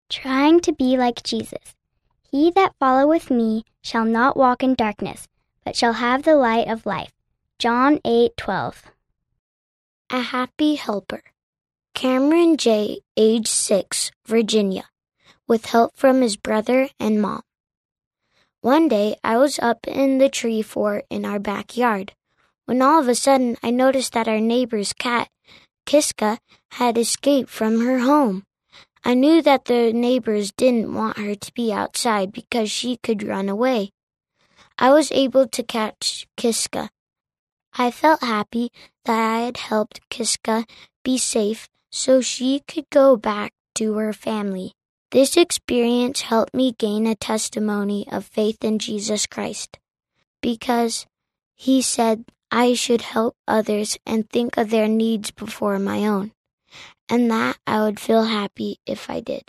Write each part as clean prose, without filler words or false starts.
Trying to be like Jesus. He that followeth me shall not walk in darkness, but shall have the light of life. John 8:12. A happy helper. Cameron J., age 6, Virginia, with help from his brother and mom. One day, I was up in the tree fort in our backyard, when all of a sudden I noticed that our neighbor's cat, Kiska, had escaped from her home. I knew that the neighbors didn't want her to be outside because she could run away. I was able to catch Kiska. I felt happy that I had helped Kiska be safe so she could go back to her family. This experience helped me gain a testimony of faith in Jesus Christ, because he said I should help others and think of their needs before my own, and that I would feel happy if I did.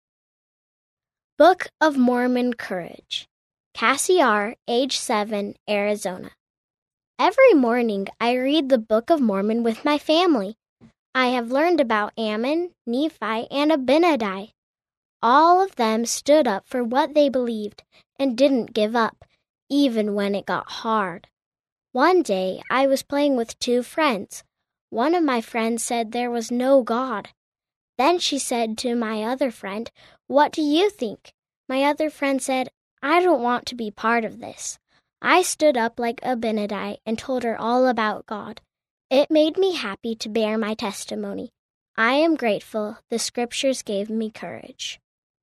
Book of Mormon Courage. Cassie R., age 7, Arizona. Every morning I read the Book of Mormon with my family. I have learned about Ammon, Nephi, and Abinadi. All of them stood up for what they believed and didn't give up, even when it got hard. One day I was playing with 2 friends. One of my friends said there was no God. Then she said to my other friend, "What do you think?" My other friend said, "I don't want to be part of this." I stood up like Abinadi and told her all about God. It made me happy to bear my testimony. I am grateful the scriptures gave me courage.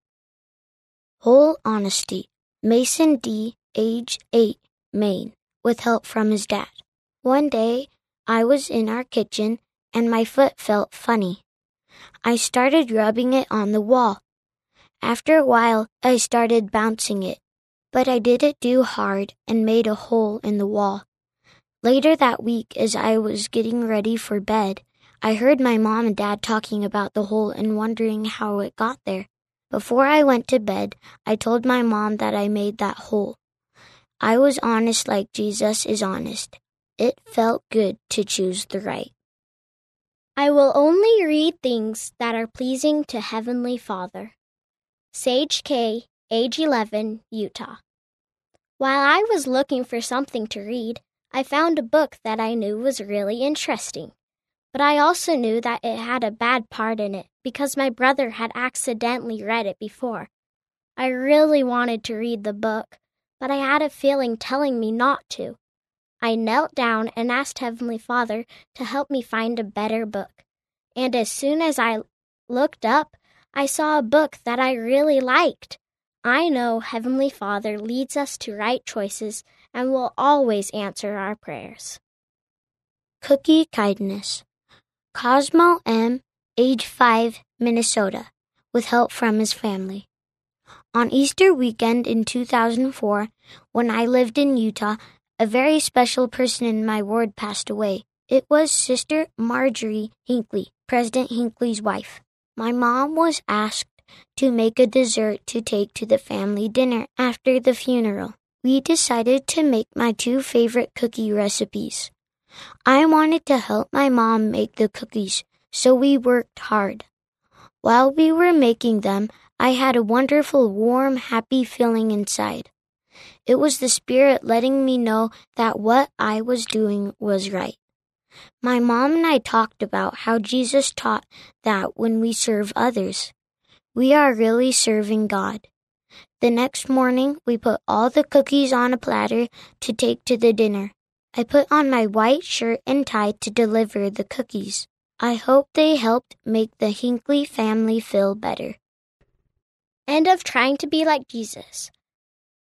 Whole honesty. Mason D., age 8, Maine, with help from his dad. One day, I was in our kitchen and my foot felt funny. I started rubbing it on the wall. After a while, I started bouncing it, but I did it too hard and made a hole in the wall. Later that week, as I was getting ready for bed, I heard my mom and dad talking about the hole and wondering how it got there. Before I went to bed, I told my mom that I made that hole. I was honest like Jesus is honest. It felt good to choose the right. I will only read things that are pleasing to Heavenly Father. Sage K., age 11, Utah. While I was looking for something to read, I found a book that I knew was really interesting. But I also knew that it had a bad part in it because my brother had accidentally read it before. I really wanted to read the book, but I had a feeling telling me not to. I knelt down and asked Heavenly Father to help me find a better book. And as soon as I looked up, I saw a book that I really liked. I know Heavenly Father leads us to right choices and will always answer our prayers. Cookie kindness. Cosmo M., age 5, Minnesota, with help from his family. On Easter weekend in 2004, when I lived in Utah, a very special person in my ward passed away. It was Sister Marjorie Hinckley, President Hinckley's wife. My mom was asked to make a dessert to take to the family dinner after the funeral. We decided to make my 2 favorite cookie recipes. I wanted to help my mom make the cookies, so we worked hard. While we were making them, I had a wonderful, warm, happy feeling inside. It was the Spirit letting me know that what I was doing was right. My mom and I talked about how Jesus taught that when we serve others, we are really serving God. The next morning, we put all the cookies on a platter to take to the dinner. I put on my white shirt and tie to deliver the cookies. I hope they helped make the Hinckley family feel better. End of Trying to Be Like Jesus.